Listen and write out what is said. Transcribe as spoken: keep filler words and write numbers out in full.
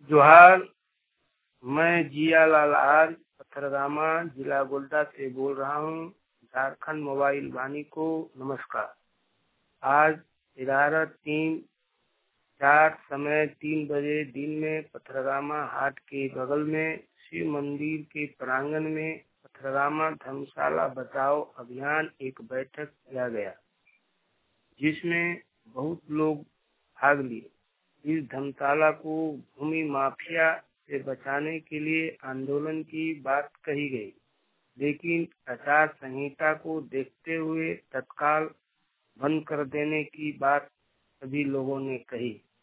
जोहार। मैं जियालाल आज पथरगामा जिला गोड्डा से बोल रहा हूँ। झारखंड मोबाइल वाणी को नमस्कार। आज ग्यारह तीन चार समय तीन बजे दिन में पथरगामा हाट के बगल में शिव मंदिर के प्रांगण में पथरगामा धर्मशाला बचाओ अभियान एक बैठक किया गया, जिसमें बहुत लोग भाग लिए। इस धर्मशाला को भूमि माफिया से बचाने के लिए आंदोलन की बात कही गई, लेकिन आचार संहिता को देखते हुए तत्काल बंद कर देने की बात सभी लोगों ने कही।